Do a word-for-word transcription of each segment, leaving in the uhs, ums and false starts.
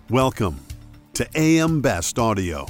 Welcome to A M Best Audio.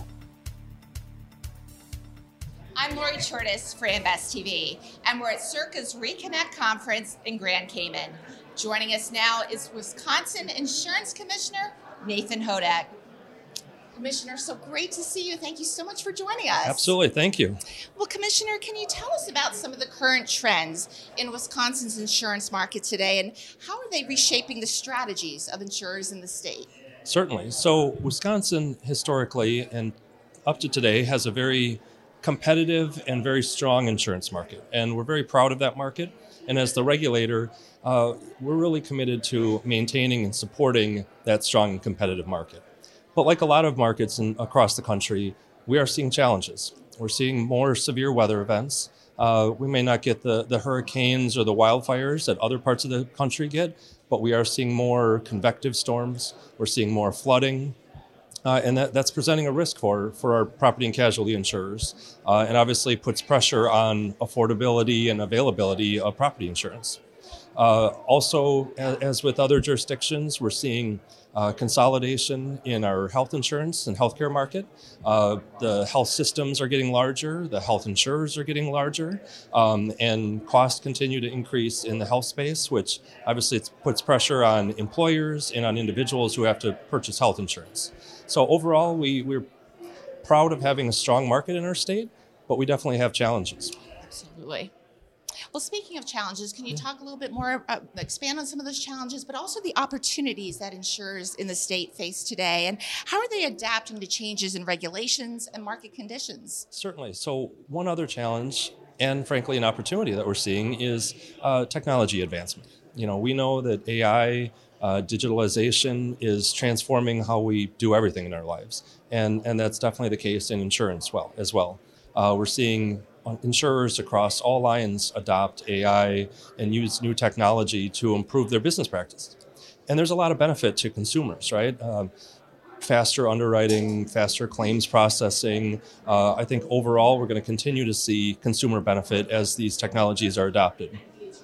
I'm Lori Chortis for A M Best T V, and we're at Circa's Reconnect Conference in Grand Cayman. Joining us now is Wisconsin Insurance Commissioner Nathan Hodak. Commissioner, so great to see you. Thank you so much for joining us. Absolutely. Thank you. Well, Commissioner, can you tell us about some of the current trends in Wisconsin's insurance market today, and how are they reshaping the strategies of insurers in the state? Certainly. So Wisconsin historically and up to today has a very competitive and very strong insurance market, and we're very proud of that market. And as the regulator, uh, we're really committed to maintaining and supporting that strong and competitive market. But like a lot of markets in, across the country, we are seeing challenges. We're seeing more severe weather events. Uh, we may not get the, the hurricanes or the wildfires that other parts of the country get, but we are seeing more convective storms. We're seeing more flooding. Uh, and that, that's presenting a risk for, for our property and casualty insurers, uh, and obviously puts pressure on affordability and availability of property insurance. Uh, also, as, as with other jurisdictions, we're seeing uh, consolidation in our health insurance and healthcare market. Uh, the health systems are getting larger, the health insurers are getting larger, um, and costs continue to increase in the health space, which obviously puts pressure on employers and on individuals who have to purchase health insurance. So overall, we, we're proud of having a strong market in our state, but we definitely have challenges. Absolutely. Well, speaking of challenges, can you talk a little bit more, uh, expand on some of those challenges, but also the opportunities that insurers in the state face today, and how are they adapting to changes in regulations and market conditions? Certainly. So one other challenge, and frankly an opportunity that we're seeing, is uh, technology advancement. You know, we know that A I, uh, digitalization is transforming how we do everything in our lives, and, and that's definitely the case in insurance well as well. Uh, we're seeing insurers across all lines adopt A I and use new technology to improve their business practices. And there's a lot of benefit to consumers, right? Um, faster underwriting, faster claims processing. Uh, I think overall we're going to continue to see consumer benefit as these technologies are adopted.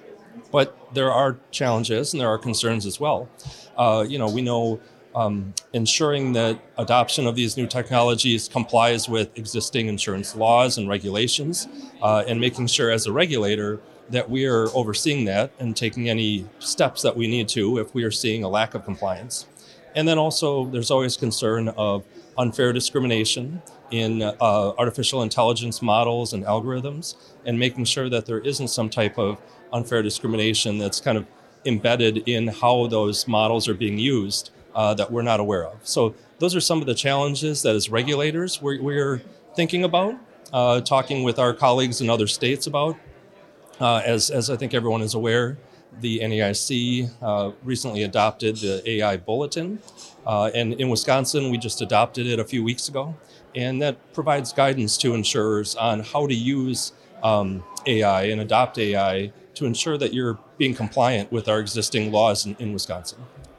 But there are challenges and there are concerns as well. Uh, you know, we know Um, ensuring that adoption of these new technologies complies with existing insurance laws and regulations, uh, and making sure as a regulator that we are overseeing that and taking any steps that we need to if we are seeing a lack of compliance. And then also there's always concern of unfair discrimination in uh, artificial intelligence models and algorithms, and making sure that there isn't some type of unfair discrimination that's kind of embedded in how those models are being used. Uh, that we're not aware of. So those are some of the challenges that as regulators we're, we're thinking about, uh, talking with our colleagues in other states about. Uh, as, as I think everyone is aware, the N A I C uh, recently adopted the A I Bulletin. Uh, and in Wisconsin, we just adopted it a few weeks ago. And that provides guidance to insurers on how to use um, A I and adopt A I to ensure that you're being compliant with our existing laws in, in Wisconsin.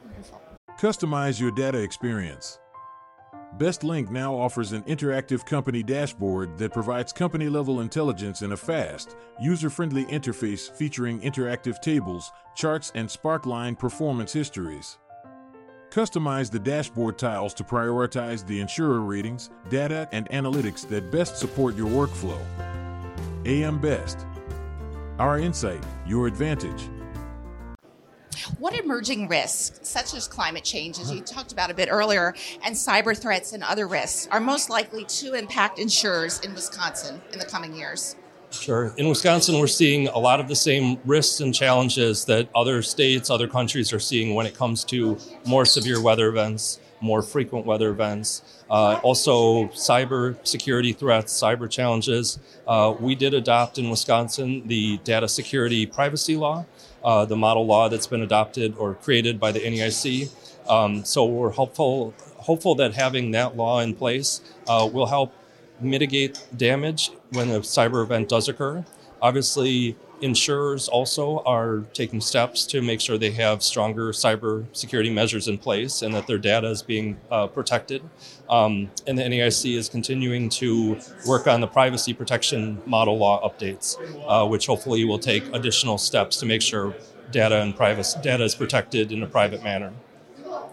Customize your data experience. BestLink now offers an interactive company dashboard that provides company-level intelligence in a fast, user-friendly interface featuring interactive tables, charts, and Sparkline performance histories. Customize the dashboard tiles to prioritize the insurer ratings, data, and analytics that best support your workflow. A M Best. Our insight, your advantage. What emerging risks, such as climate change, as you talked about a bit earlier, and cyber threats and other risks, are most likely to impact insurers in Wisconsin in the coming years? Sure. In Wisconsin, we're seeing a lot of the same risks and challenges that other states, other countries are seeing when it comes to more severe weather events, more frequent weather events, uh, also cyber security threats, cyber challenges. Uh, we did adopt in Wisconsin the data security privacy law. Uh, the model law that's been adopted or created by the N A I C. Um, so we're hopeful, hopeful that having that law in place uh, will help mitigate damage when a cyber event does occur. Obviously, insurers also are taking steps to make sure they have stronger cyber security measures in place and that their data is being uh, protected. Um, and the N A I C is continuing to work on the privacy protection model law updates, uh, which hopefully will take additional steps to make sure data and privacy data is protected in a private manner.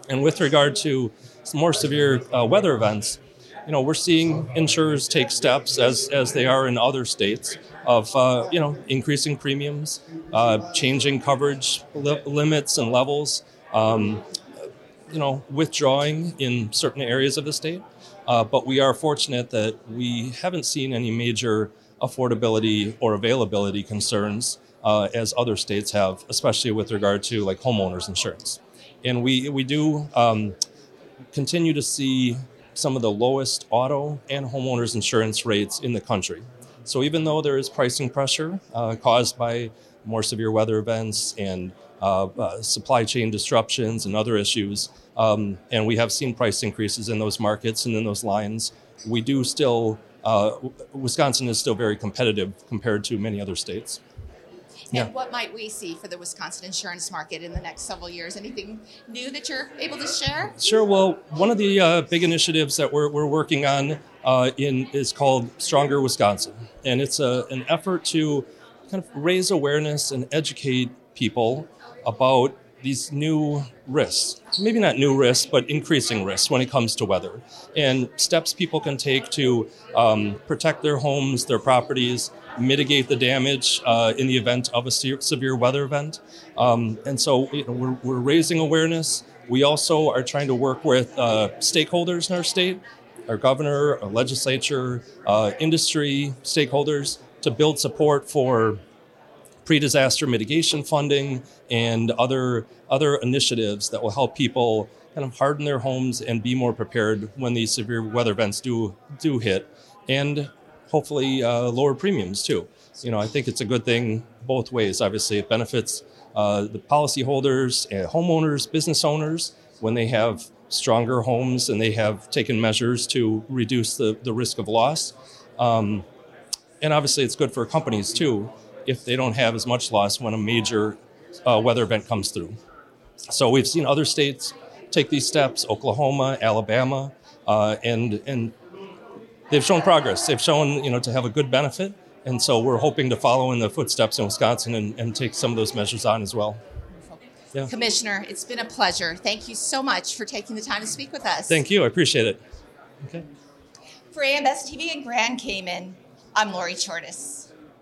And with regard to more severe uh, weather events, you know, we're seeing insurers take steps, as as they are in other states, of uh, you know, increasing premiums, uh, changing coverage li- limits and levels, um, you know, withdrawing in certain areas of the state. Uh, but we are fortunate that we haven't seen any major affordability or availability concerns uh, as other states have, especially with regard to like homeowners insurance. And we we do um, continue to see some of the lowest auto and homeowners insurance rates in the country. So even though there is pricing pressure uh, caused by more severe weather events and uh, uh, supply chain disruptions and other issues, um, and we have seen price increases in those markets and in those lines, we do still, uh, Wisconsin is still very competitive compared to many other states. And yeah. What might we see for the Wisconsin insurance market in the next several years? Anything new that you're able to share? Sure. Well, one of the uh, big initiatives that we're we're working on uh, in is called Stronger Wisconsin, and it's a an effort to kind of raise awareness and educate people about these new risks. Maybe not new risks, but increasing risks when it comes to weather, and steps people can take to um, protect their homes, their properties, mitigate the damage uh, in the event of a se- severe weather event. Um, and so you know, we're, we're raising awareness. We also are trying to work with uh, stakeholders in our state, our governor, our legislature, uh, industry stakeholders, to build support for pre-disaster mitigation funding and other other initiatives that will help people kind of harden their homes and be more prepared when these severe weather events do do hit, and hopefully uh, lower premiums too. You know, I think it's a good thing both ways. Obviously, it benefits uh, the policyholders, uh, homeowners, business owners when they have stronger homes and they have taken measures to reduce the, the risk of loss. Um, and obviously, it's good for companies too if they don't have as much loss when a major uh, weather event comes through. So we've seen other states take these steps, Oklahoma, Alabama, uh, and and they've shown progress. They've shown, you know, to have a good benefit. And so we're hoping to follow in the footsteps in Wisconsin and, and take some of those measures on as well. Yeah. Commissioner, it's been a pleasure. Thank you so much for taking the time to speak with us. Thank you. I appreciate it. Okay. For A M Best T V and Grand Cayman, I'm Lori Chortis.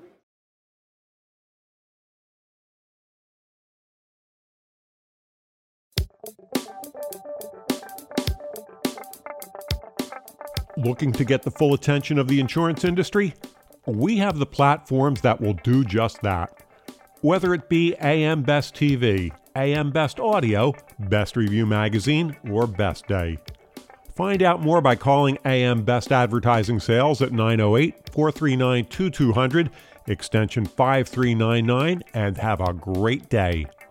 Looking to get the full attention of the insurance industry? We have the platforms that will do just that. Whether it be A M Best T V, A M Best Audio, Best Review Magazine, or Best Day. Find out more by calling A M Best Advertising Sales at nine oh eight, four three nine, two two zero zero, extension five three nine nine, and have a great day.